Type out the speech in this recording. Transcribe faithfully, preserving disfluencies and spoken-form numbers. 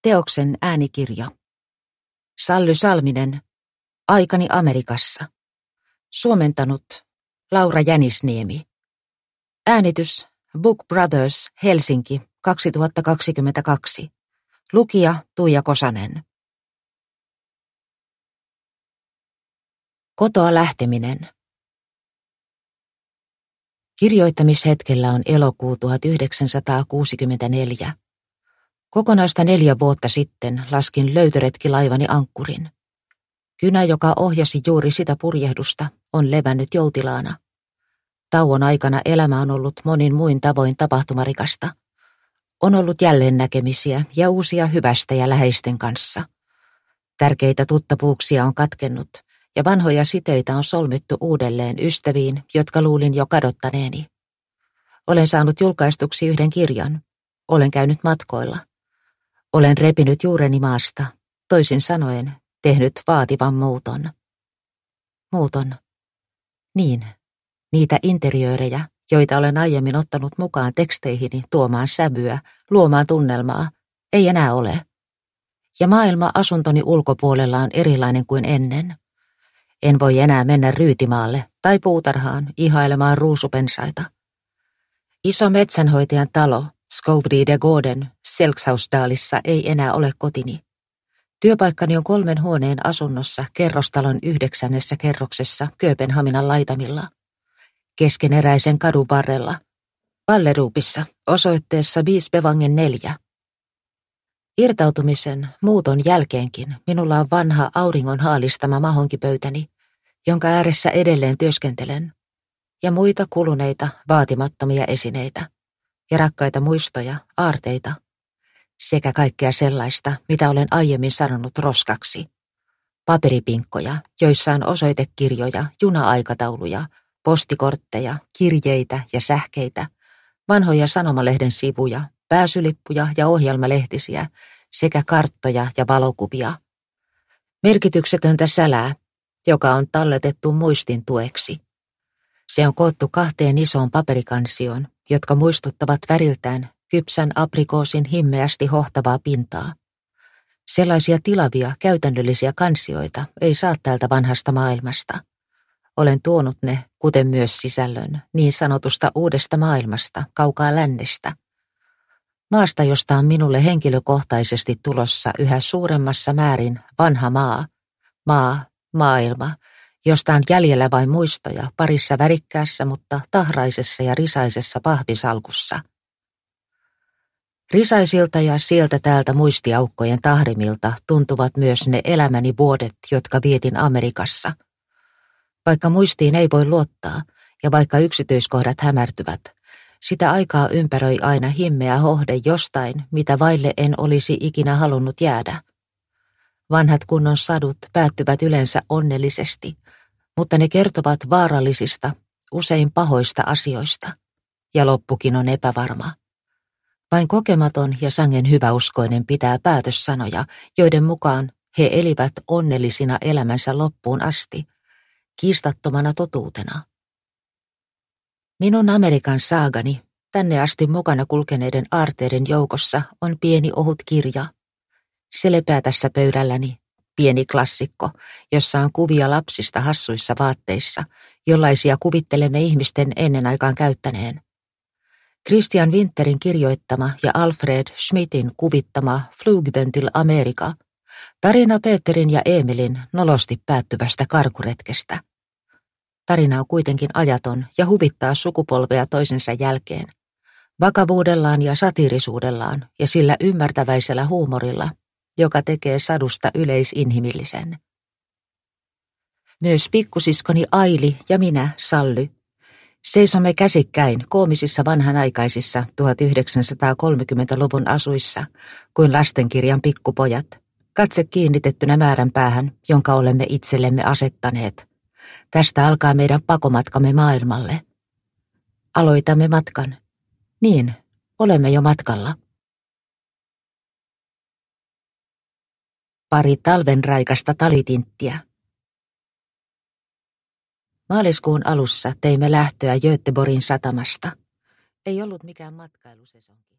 Teoksen äänikirja. Sally Salminen. Aikani Amerikassa. Suomentanut Laura Jänisniemi. Äänitys Book Brothers, Helsinki, kaksituhattakaksikymmentäkaksi. Lukija Tuija Kosanen. Kotoa lähteminen. Kirjoittamishetkellä on elokuu tuhatyhdeksänsataakuusikymmentäneljä. Kokonaista neljä vuotta sitten laskin löytöretkilaivani ankkurin. Kynä, joka ohjasi juuri sitä purjehdusta, on levännyt joutilaana. Tauon aikana elämä on ollut monin muin tavoin tapahtumarikasta. On ollut jälleen näkemisiä ja uusia hyvästä ja läheisten kanssa. Tärkeitä tuttavuuksia on katkennut ja vanhoja siteitä on solmittu uudelleen ystäviin, jotka luulin jo kadottaneeni. Olen saanut julkaistuksi yhden kirjan. Olen käynyt matkoilla. Olen repinyt juureni maasta, toisin sanoen tehnyt vaativan muuton. Muuton. Niin, niitä interiöörejä, joita olen aiemmin ottanut mukaan teksteihini tuomaan sävyä, luomaan tunnelmaa, ei enää ole. Ja maailma asuntoni ulkopuolella on erilainen kuin ennen. En voi enää mennä Ryytimaalle tai puutarhaan ihailemaan ruusupensaita. Iso metsänhoitajan talo Skovri de Gården Selkshausdalissa ei enää ole kotini. Työpaikkani on kolmen huoneen asunnossa kerrostalon yhdeksännessä kerroksessa Kööpenhaminan laitamilla. Keskeneräisen kadun varrella. Ballerupissa osoitteessa Biesbevangen neljä. Irtautumisen, muuton jälkeenkin minulla on vanha auringon haalistama mahonkipöytäni, jonka ääressä edelleen työskentelen, ja muita kuluneita, vaatimattomia esineitä, ja rakkaita muistoja, aarteita, sekä kaikkea sellaista, mitä olen aiemmin sanonut roskaksi. Paperipinkkoja, joissa on osoitekirjoja, juna-aikatauluja, postikortteja, kirjeitä ja sähkeitä, vanhoja sanomalehden sivuja, pääsylippuja ja ohjelmalehtisiä, sekä karttoja ja valokuvia. Merkityksetöntä sälää, joka on talletettu muistin tueksi. Se on koottu kahteen isoon paperikansioon, jotka muistuttavat väriltään kypsän aprikoosin himmeästi hohtavaa pintaa. Sellaisia tilavia, käytännöllisiä kansioita ei saa täältä vanhasta maailmasta. Olen tuonut ne, kuten myös sisällön, niin sanotusta uudesta maailmasta, kaukaa lännestä. Maasta, josta on minulle henkilökohtaisesti tulossa yhä suuremmassa määrin vanha maa, maa, maailma, josta on jäljellä vain muistoja parissa värikkäässä, mutta tahraisessa ja risaisessa pahvisalkussa. Risaisilta ja sieltä täältä muistiaukkojen tahrimilta tuntuvat myös ne elämäni vuodet, jotka vietin Amerikassa. Vaikka muistiin ei voi luottaa, ja vaikka yksityiskohdat hämärtyvät, sitä aikaa ympäröi aina himmeä hohde jostain, mitä vaille en olisi ikinä halunnut jäädä. Vanhat kunnon sadut päättyvät yleensä onnellisesti, mutta ne kertovat vaarallisista, usein pahoista asioista, ja loppukin on epävarma. Vain kokematon ja sangen hyväuskoinen pitää päätössanoja, joiden mukaan he elivät onnellisina elämänsä loppuun asti, kiistattomana totuutena. Minun Amerikan saagani, tänne asti mukana kulkeneiden aarteiden joukossa, on pieni ohut kirja. Se lepää tässä pöydälläni, pieni klassikko, jossa on kuvia lapsista hassuissa vaatteissa, jollaisia kuvittelemme ihmisten ennen aikaan käyttäneen. Christian Winterin kirjoittama ja Alfred Schmidtin kuvittama Flugden till Amerika, tarina Peterin ja Emilin nolosti päättyvästä karkuretkestä. Tarina on kuitenkin ajaton ja huvittaa sukupolvea toisensa jälkeen, vakavuudellaan ja satiirisuudellaan ja sillä ymmärtäväisellä huumorilla, joka tekee sadusta yleisinhimillisen. Myös pikkusiskoni Aili ja minä, Sally, seisomme käsikkäin koomisissa vanhanaikaisissa tuhatyhdeksänsataakolmekymmentäluvun asuissa kuin lastenkirjan pikkupojat, katse kiinnitettynä määränpäähän, jonka olemme itsellemme asettaneet. Tästä alkaa meidän pakomatkamme maailmalle. Aloitamme matkan. Niin, olemme jo matkalla. Pari talvenraikasta talitinttiä. Maaliskuun alussa teimme lähtöä Göteborgin satamasta. Ei ollut mikään matkailusesonki.